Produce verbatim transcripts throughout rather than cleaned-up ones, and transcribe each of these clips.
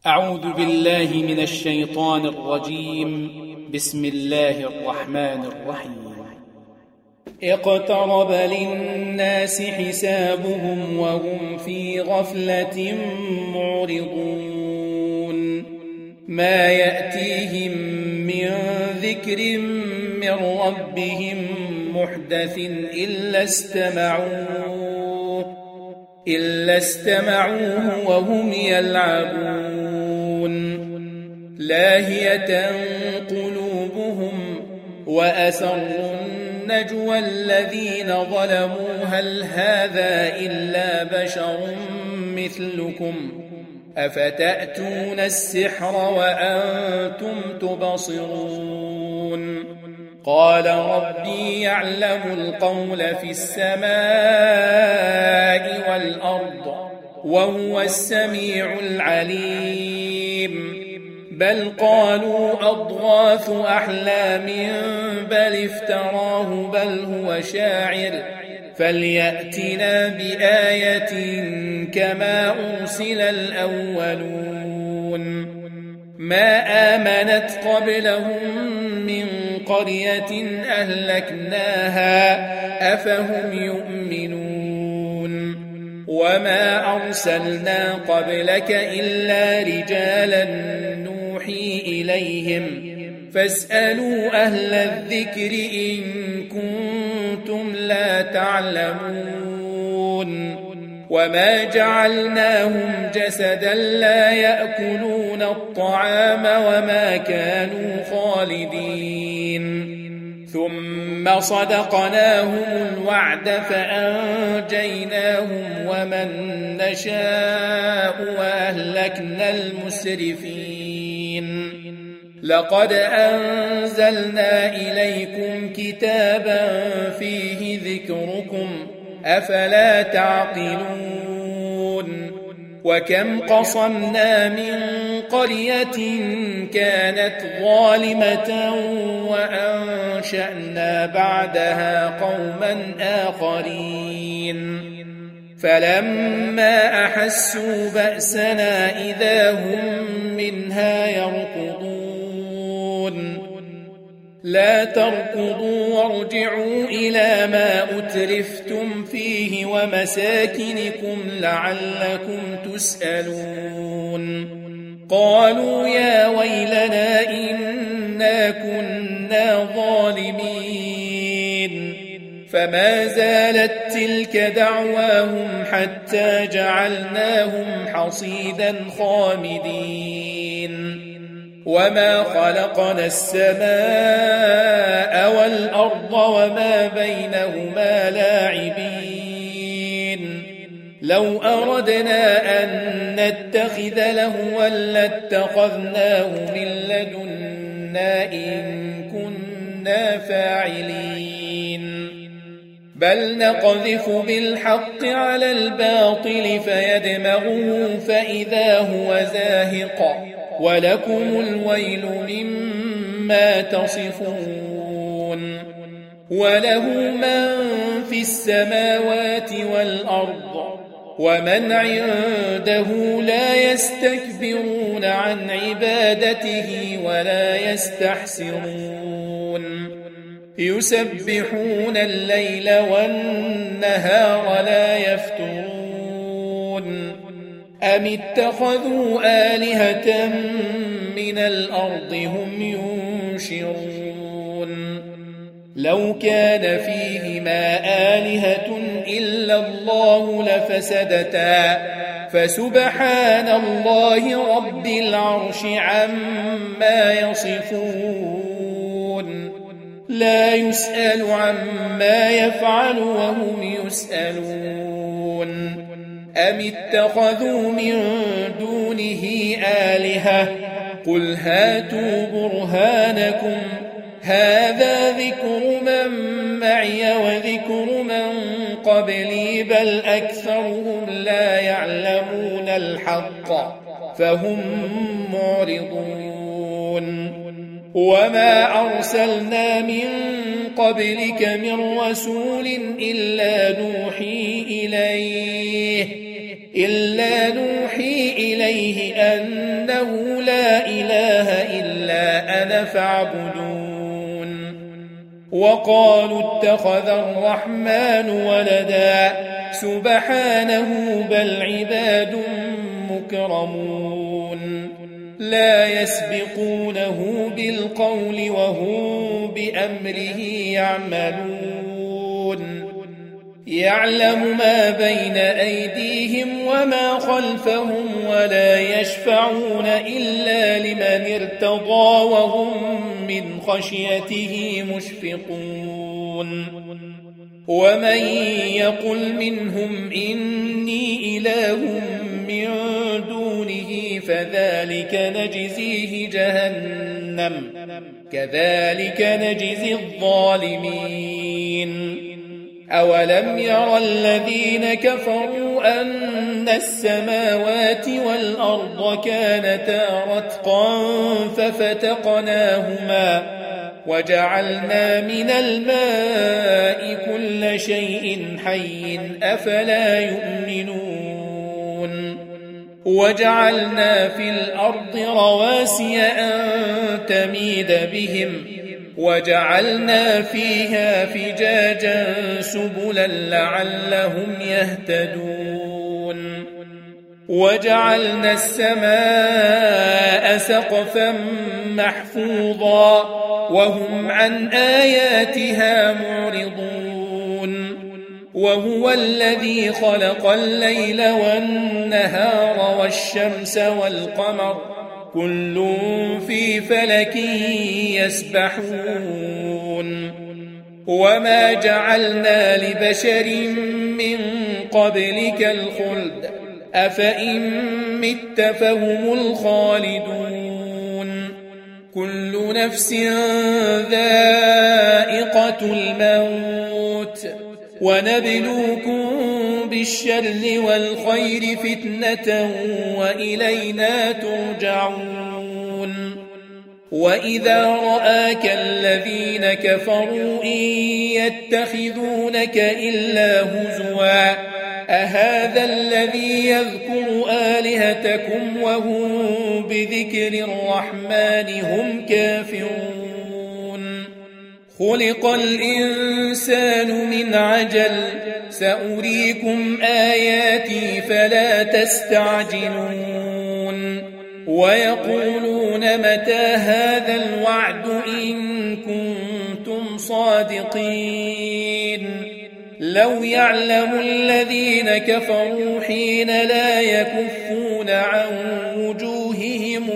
أعوذ بالله من الشيطان الرجيم. بسم الله الرحمن الرحيم. اقترب للناس حسابهم وهم في غفلة معرضون ما يأتيهم من ذكر من ربهم محدث إلا استمعوه إلا استمعوه وهم يلعبون لاهية قلوبهم وأسروا النجوى الذين ظلموا هل هذا إلا بشر مثلكم أفتأتون السحر وأنتم تبصرون قال ربي يعلم القول في السماء والأرض وهو السميع العليم بل قالوا أضغاث أحلام بل افتراه بل هو شاعر فليأتنا بآية كما أرسل الأولون ما آمنت قبلهم من قرية أهلكناها أفهم يؤمنون وما أرسلنا قبلك إلا رجالا نوحي إليهم فاسألوا أهل الذكر إن كنتم لا تعلمون وما جعلناهم جسدا لا يأكلون الطعام وما كانوا خالدين ثم صدقناهم الوعد فأنجيناهم ومن نشاء وأهلكنا المسرفين لقد أنزلنا إليكم كتابا فيه ذكركم أفلا تعقلون وكم قصمنا من قرية كانت ظالمة وأنشأنا بعدها قوما آخرين فلما أحسوا بأسنا إذا هم منها يركضون لا تركضوا وارجعوا إلى ما أترفتم فيه ومساكنكم لعلكم تسألون قالوا يا ويلنا إنا كنا ظالمين فما زالت تلك دعواهم حتى جعلناهم حصيدا خامدين وما خلقنا السماء والأرض وما بينهما لاعبين لو أردنا أن نتخذ لهوا لاتخذناه من لدنا إن كنا فاعلين بل نقذف بالحق على الباطل فيدمغه فإذا هو زاهق ولكم الويل مما تصفون وله من في السماوات والأرض ومن عنده لا يستكبرون عن عبادته ولا يستحسرون يسبحون الليل والنهار لا يفترون أم اتخذوا آلهة من الأرض هم ينشرون لو كان فيهما آلهة إلا الله لفسدتا فسبحان الله رب العرش عما يصفون لا يسأل عما يفعل وهم يسألون أم اتخذوا من دونه آلهة قل هاتوا برهانكم هذا ذكر من معي وذكر من قبلي بل أكثرهم لا يعلمون الحق فهم معرضون وما أرسلنا من قبلك من رسول إلا نوحي إليه إلا نوحي إليه أنه لا إله إلا أنا فاعبدون وقالوا اتخذ الرحمن ولدا سبحانه بل عباد مكرمون لا يسبقونه بالقول وهم بأمره يعملون يعلم ما بين أيديهم وما خلفهم ولا يشفعون إلا لمن ارتضى وهم من خشيته مشفقون ومن يقل منهم إني إله من دونه فذلك نجزيه جهنم كذلك نجزي الظالمين أولم يرى الذين كفروا أن السماوات والأرض كانتا رتقا ففتقناهما وجعلنا من الماء كل شيء حي أفلا يؤمنون وجعلنا في الأرض رواسي أن تميد بهم وجعلنا فيها فجاجا سبلا لعلهم يهتدون وجعلنا السماء سقفا محفوظا وهم عن آياتها معرضون وهو الذي خلق الليل والنهار والشمس والقمر كل في فلك يسبحون وما جعلنا لبشر من قبلك الخلد أفإن مت فهم الخالدون كل نفس ذائقة الموت ونبلوكم بالشر والخير فتنة وإلينا ترجعون وإذا رآك الذين كفروا إن يتخذونك إلا هزوا أهذا الذي يذكر آلهتكم وهم بذكر الرحمن هم كافرون خلق الإنسان من عجل سأريكم آياتي فلا تستعجلون ويقولون متى هذا الوعد إن كنتم صادقين لو يعلم الذين كفروا حين لا يكفون عن وجوههم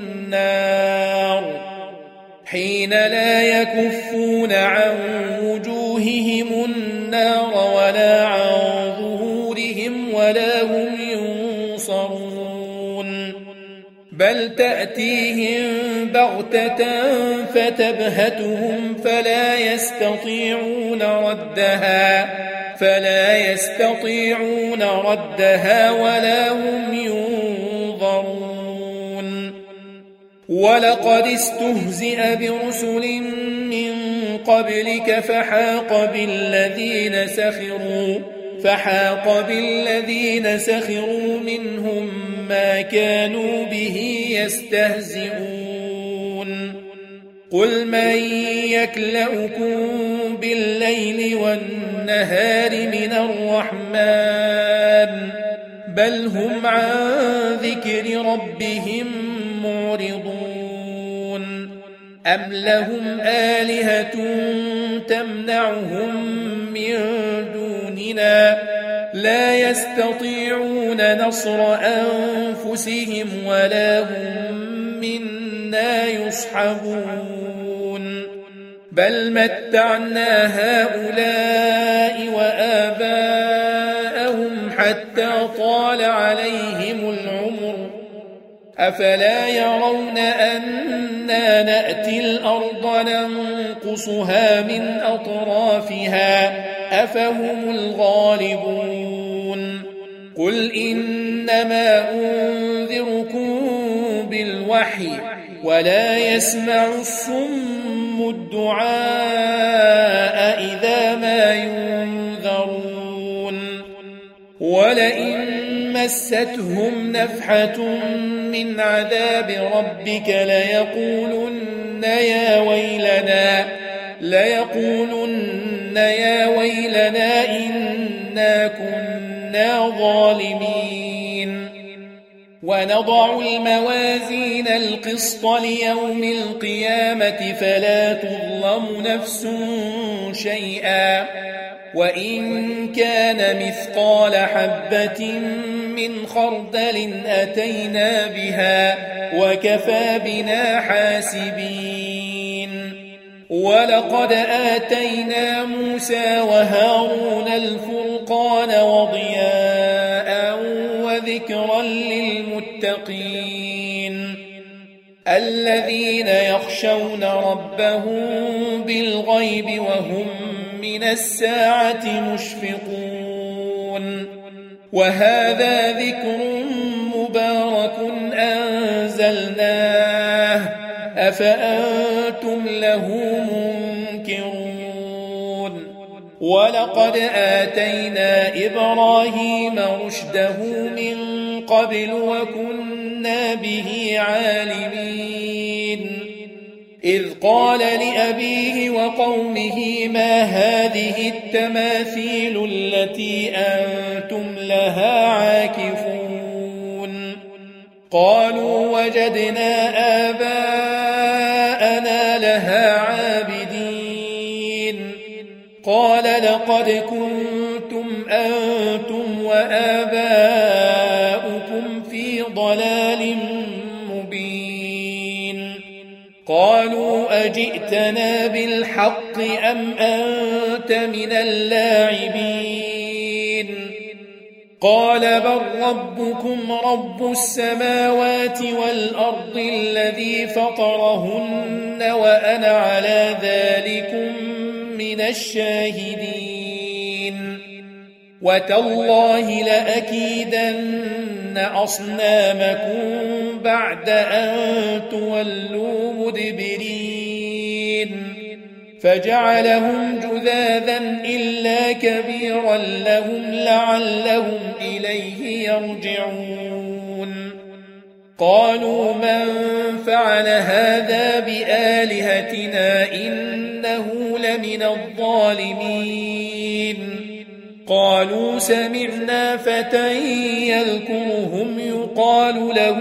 النار حين لا يكفون عن وجوههم النار ولا عن ظهورهم ولا هم ينصرون بل تأتيهم بغتة فتبهتهم فلا يستطيعون ردها فلا يستطيعون ردها ولا هم ينظرون ولقد استهزئ برسل من قبلك فحاق بالذين سخروا فحاق بالذين سخروا منهم ما كانوا به يستهزئون قل من يكلؤكم بالليل والنهار من الرحمن بل هم عن ذكر ربهم معرضون أم لهم آلهة تمنعهم من دوننا لا يستطيعون نصر أنفسهم ولا هم منا يصحبون بل متعنا هؤلاء وآباءهم حتى طال عليهم العمر أفلا يرون أنا نأتي الأرض ننقصها من أطرافها أفهم الغالبون قل إنما أنذركم بالوحي ولا يسمع الصم الدعاء إذا ما ينذرون ولئن مستهم نفحة من عذاب ربك ليقولن يا ويلنا ليقولن يا ويلنا إنا كنا ظالمين ونضع الموازين القسط ليوم القيامة فلا تظلم نفس شيئا وإن كان مثقال حبة من خردل أتينا بها وكفى بنا حاسبين ولقد آتينا موسى وهارون الفرقان وضياء وذكرا للمتقين الذين يخشون ربهم بالغيب وهم من الساعة مشفقون وهذا ذكر مبارك أنزلناه أفأنتم له منكرون ولقد آتينا إبراهيم رشده من قبل وكنا به عالمين إذ قال لأبيه وقومه ما هذه التماثيل التي أنتم لها عاكفون قالوا وجدنا آباءنا لها عابدين قال لقد كنتم أنتم وآباؤكم في ضلال مبين قالوا أجئتنا بالحق أم أنت من اللاعبين قال بل ربكم رب السماوات والأرض الذي فطرهن وأنا على ذلكم من الشاهدين وتالله لأكيدن أصنامكم بعد أن تولوا مدبرين فجعلهم جذاذا إلا كبيرا لهم لعلهم إليه يرجعون قالوا من فعل هذا بآلهتنا إنه لمن الظالمين قالوا سمعنا فتى يذكرهم يقال له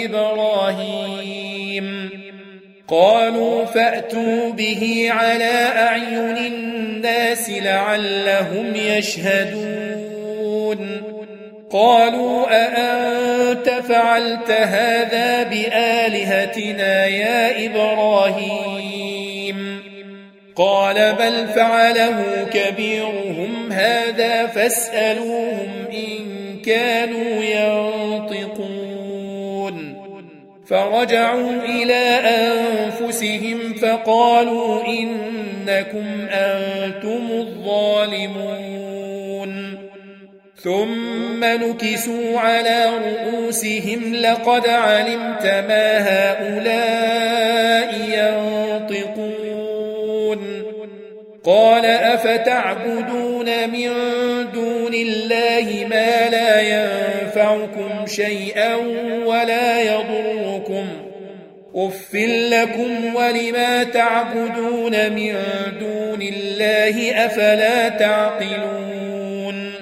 إبراهيم قالوا فأتوا به على أعين الناس لعلهم يشهدون قالوا أأنت فعلت هذا بآلهتنا يا إبراهيم قال بل فعله كبيرهم هذا فاسألوهم إن كانوا ينطقون فرجعوا إلى أنفسهم فقالوا إنكم أنتم الظالمون ثم نكسوا على رؤوسهم لقد علمت ما هؤلاء ينطقون قال أفتعبدون من دون الله ما لا ينفعكم شيئا ولا يضركم أف لكم ولما تعبدون من دون الله أفلا تعقلون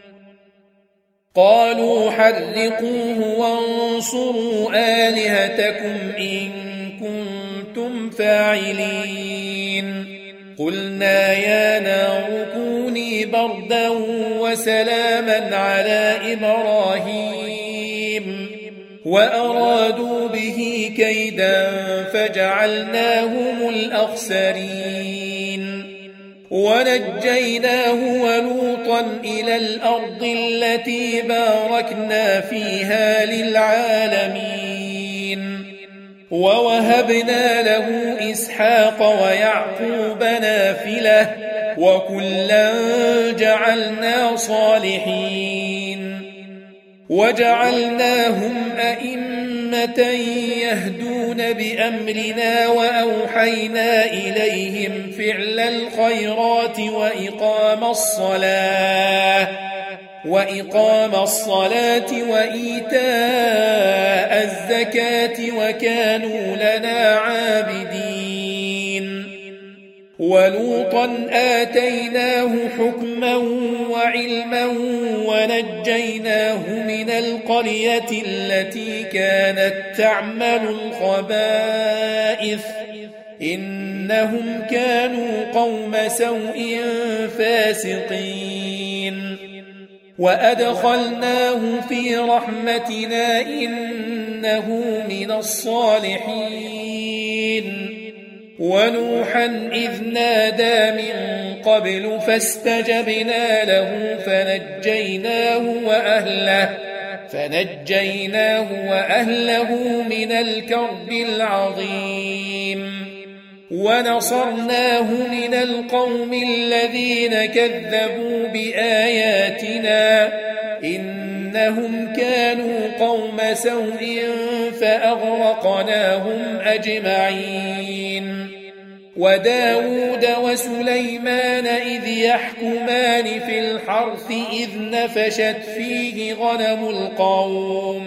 قالوا حرقوه وانصروا آلهتكم إن كنتم فاعلين قلنا يا نار كوني بردا وسلاما على إبراهيم وأرادوا به كيدا فجعلناهم الأخسرين ونجيناه ولوطا إلى الأرض التي باركنا فيها للعالمين ووهبنا له إسحاق ويعقوب نافلة وكلا جعلنا صالحين وجعلناهم أئمة يهدون بأمرنا وأوحينا إليهم فعل الخيرات وإقام الصلاة وإقام الصلاة وإيتاء الزكاة وكانوا لنا عابدين. ولوطا آتيناه حكما وعلما ونجيناه من القرية التي كانت تعمل الخبائث إنهم كانوا قوم سوء فاسقين. وأدخلناه في رحمتنا إنه من الصالحين. ونوحا إذ نادى من قبل فاستجبنا له فنجيناه وأهله فنجيناه وأهله من الكرب العظيم. ونصرناه من القوم الذين كذبوا بآياتنا إنهم كانوا قوم سوء فأغرقناهم أجمعين. وداود وسليمان إذ يحكمان في الحرث إذ نفشت فيه غنم القوم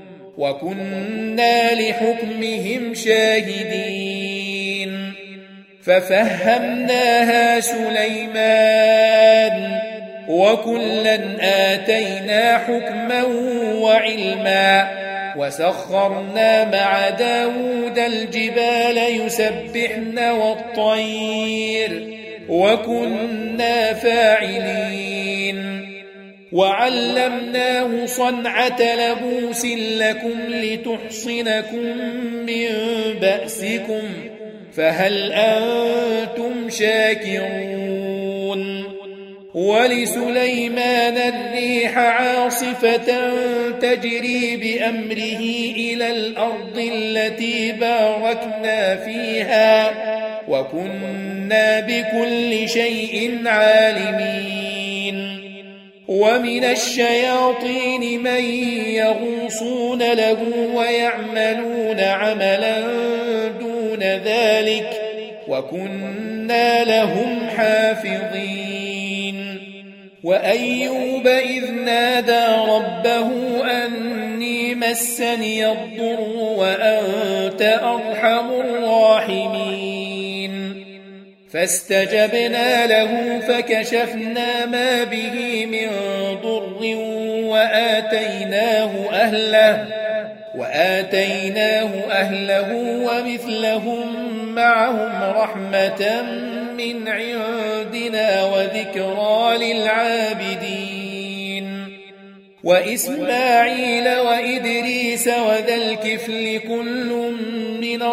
وكنا لحكمهم شاهدين. ففهمناها سليمان وكلا آتينا حكما وعلما وسخرنا مع داود الجبال يسبحن والطير وكنا فاعلين. وعلمناه صنعة لبوس لكم لتحصنكم من بأسكم فهل أنتم شاكرون. ولسليمان الريح عاصفة تجري بأمره إلى الأرض التي باركنا فيها وكنا بكل شيء عالمين. ومن الشياطين من يغوصون له ويعملون عملا دون ذلك وكنا لهم حافظين. وأيوب إذ نادى ربه أني مسني الضر وأنت أرحم الراحمين. فاستجبنا له فكشفنا ما به من ضر وآتيناه أهله وآتيناه أهله ومثلهم معهم رحمة من عندنا وذكرى للعابدين. وإسماعيل وإدريس وذا الكفل كل من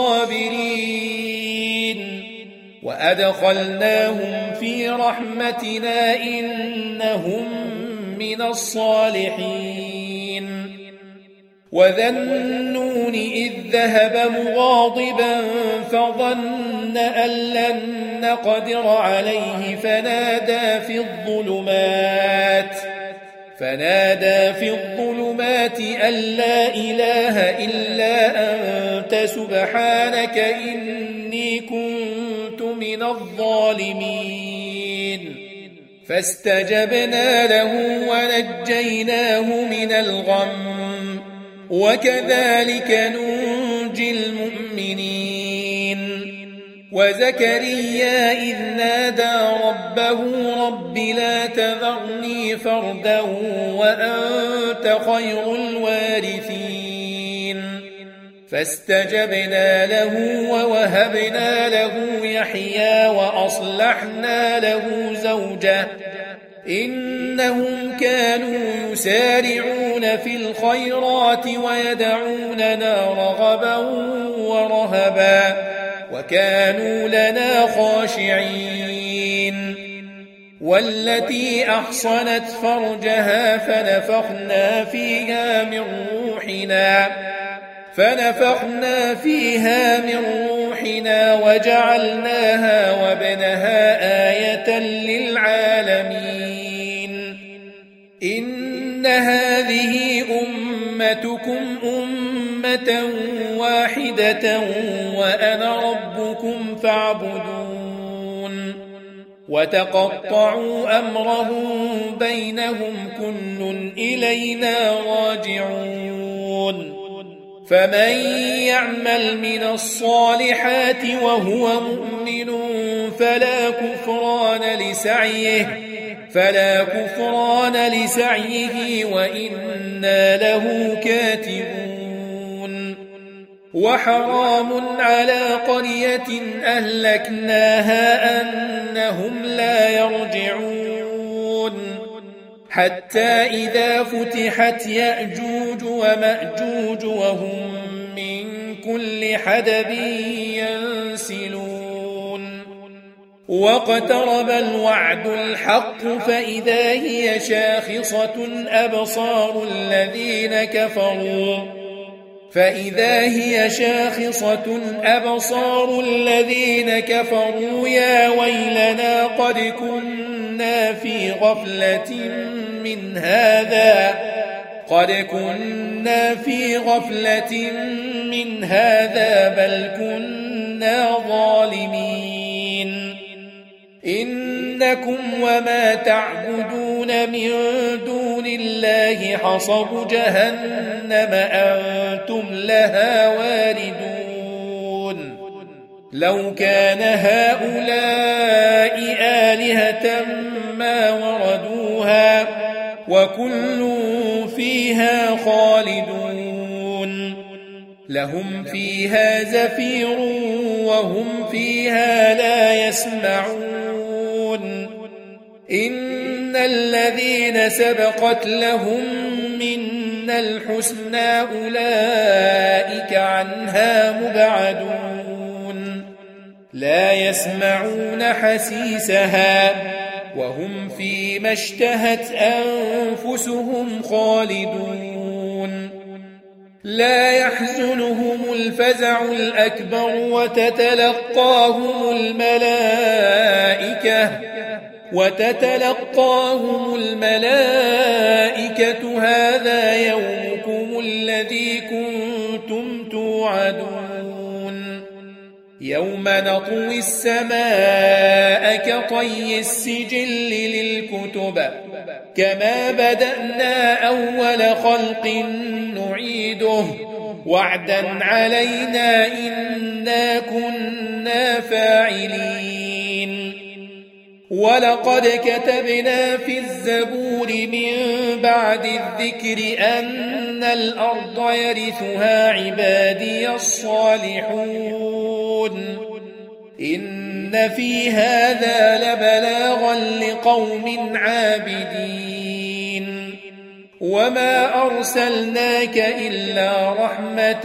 الصابرين وأدخلناهم في رحمتنا إنهم من الصالحين. وذا النون إذ ذهب مغاضبا فظن أن لن نقدر عليه فنادى في الظلمات فنادى في الظلمات أن لا إله إلا أنت سبحانك إني كنت من الظالمين. فاستجبنا له ونجيناه من الغم وكذلك ننجي المؤمنين. وزكريا إذ نادى ربه رب لا تذرني فردا وأنت خير الوارثين. فاستجبنا له ووهبنا له يحيى وأصلحنا له زوجه إنهم كانوا يسارعون في الخيرات ويدعوننا رغبا ورهبا وكانوا لنا خاشعين. والتي أحصنت فرجها فنفخنا فيها من روحنا فنفخنا فيها من روحنا وجعلناها وابنها آية للعالمين. إن هذه أمتكم أمة واحدة وأنا ربكم فاعبدون. وتقطعوا أمرهم بينهم كل إلينا راجعون فمن يعمل من الصالحات وهو مؤمن فلا كفران لسعيه فلا كفران لسعيه وإنا له كاتبون وحرام على قرية أهلكناها أنهم لا يرجعون حتى إذا فتحت يأجوج ومأجوج وهم من كل حدب ينسلون واقترب الوعد الحق فإذا هي شاخصة أبصار الذين كفروا فإذا هي شاخصة أبصار الذين كفروا يا ويلنا قد كنا في غفلة من هذا قد كنا في غفلة من هذا بل كنا ظالمين إنكم وما تعبدون من دون الله حصب جهنم أنتم لها واردون لو كان هؤلاء آلهة ما وردوها وكل فيها خالدون لهم فيها زفير وهم فيها لا يسمعون إن الذين سبقت لهم منا الحسنى أولئك عنها مبعدون لا يسمعون حسيسها وهم فيما اشتهت أنفسهم خالدون لا يحزنهم الفزع الأكبر وتتلقاهم الملائكة وتتلقاهم الملائكة هذا يومكم الذي كنتم توعدون يوم نطوي السماء كطي السجل للكتب كما بدأنا أول خلق نعيده وعدا علينا إنا كنا فاعلين ولقد كتبنا في الزبور من بعد الذكر أن الأرض يرثها عبادي الصالحون إن في هذا لبلاغا لقوم عابدين وما أرسلناك إلا رحمة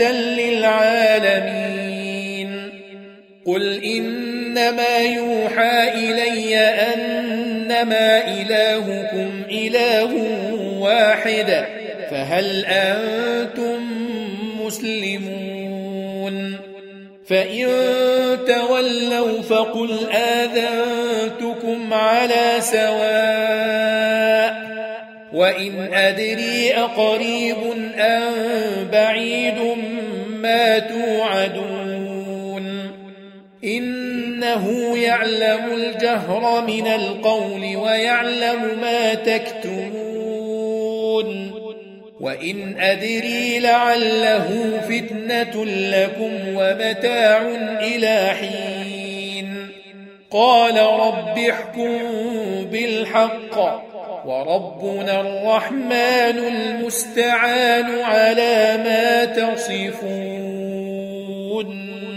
للعالمين قل إنما يوحى إلي أنما إلهكم إله واحد فهل أنتم مسلمون فإن تولوا فقل آذنتكم على سواء وإن أدري أقريب أم بعيد ما توعدون إنه يعلم الجهر من القول ويعلم ما تكتمون وإن أدري لعله فتنة لكم ومتاع إلى حين قال رب احكم بالحق وربنا الرحمن المستعان على ما تصفون